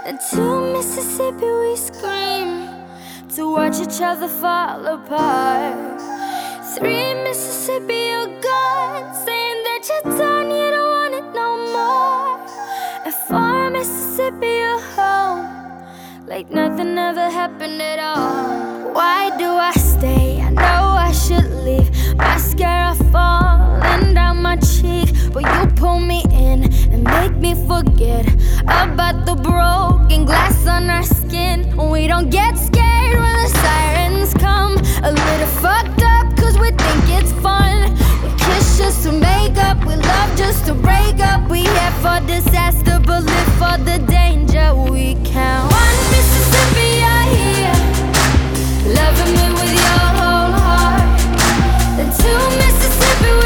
And to Mississippi we scream to watch each other fall apart. 3 Mississippi, you're gone, saying that you're done, you don't want it no more. And 4 Mississippi, you're home, like nothing ever happened at all. Why do I stay? I know I should leave. Mascara falling down my cheek, but you pull me in and make me forget about the broken glass on our skin. We don't get scared when the sirens come. A little fucked up cause we think it's fun. We kiss just to make up, we love just to break up. We here for disaster but live for the danger. We count